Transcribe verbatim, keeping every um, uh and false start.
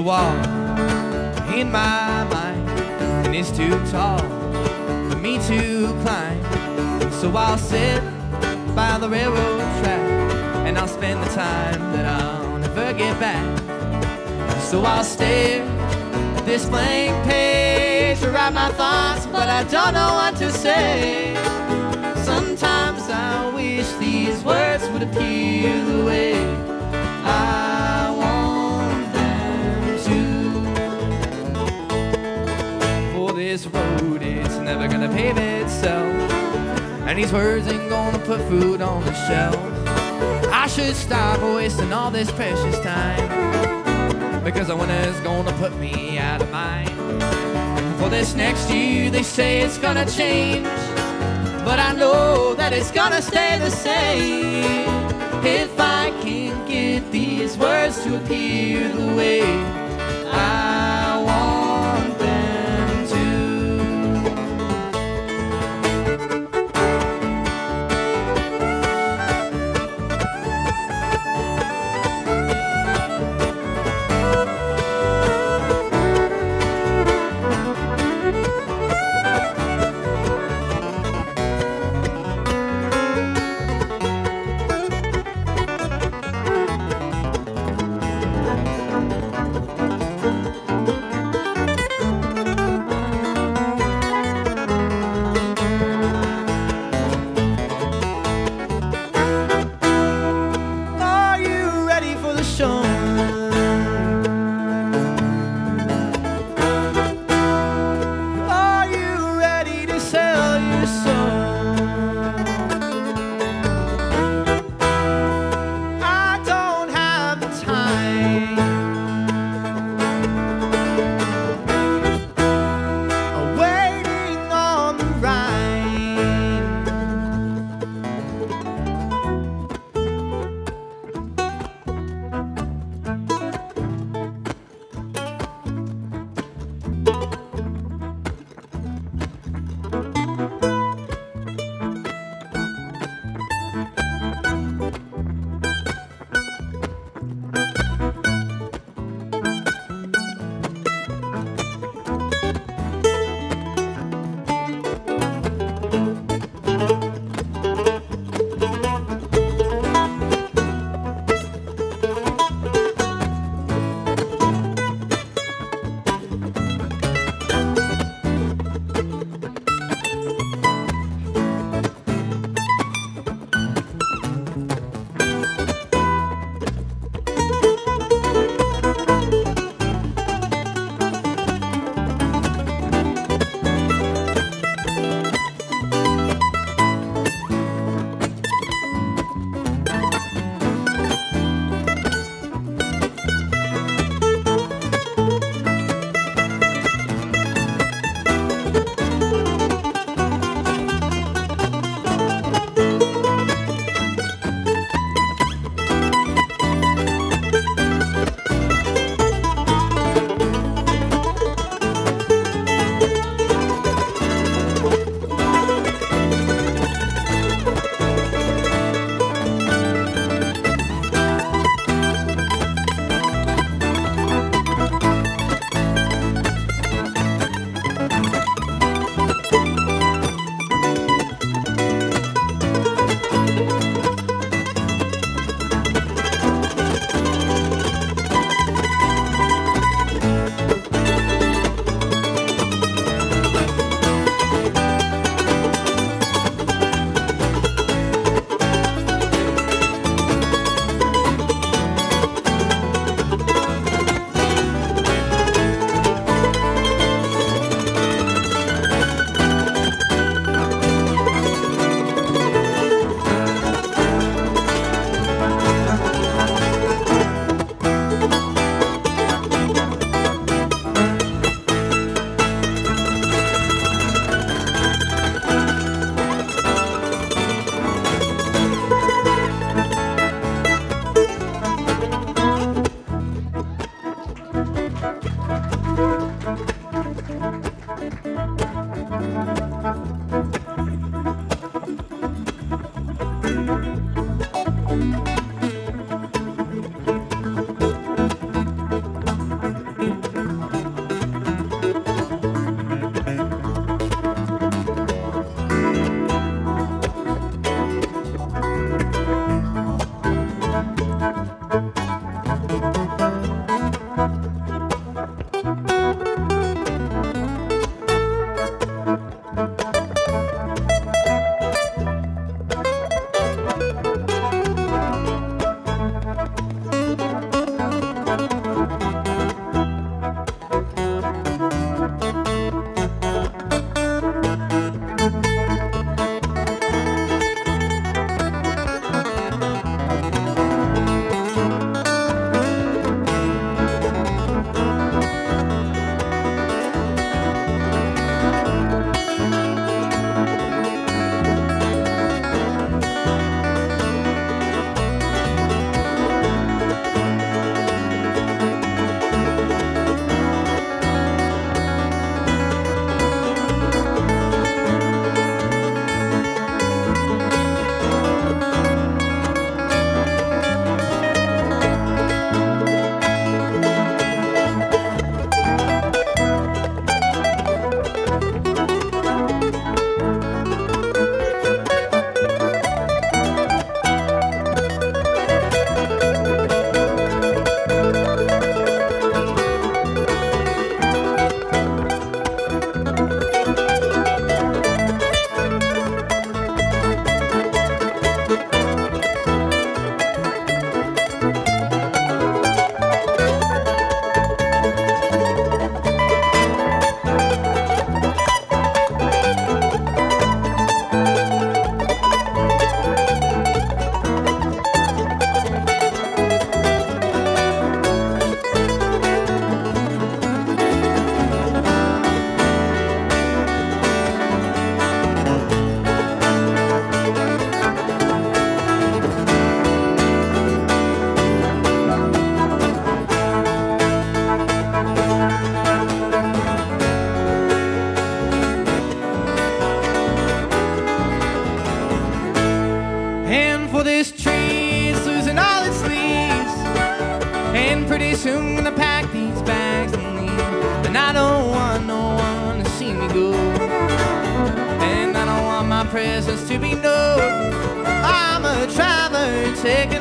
wall in my mind, and it's too tall for me to climb. So I'll sit by the railroad track, and I'll spend the time that I'll never get back. So I'll stare at this blank page to write my thoughts, but I don't know what to say. Sometimes I wish these words would appear the way I want them to. For this road, it's never gonna pave itself, and these words ain't gonna put food on the shelf. I should stop wasting all this precious time, because the winter's gonna put me out of mind. For this next year, they say it's gonna change, but I know that it's gonna stay the same. If I can get these words to appear the way I want them to. pretty soon gonna pack these bags and leave. And I don't want no one to see me go. And I don't want my presence to be known. I'm a traveler taking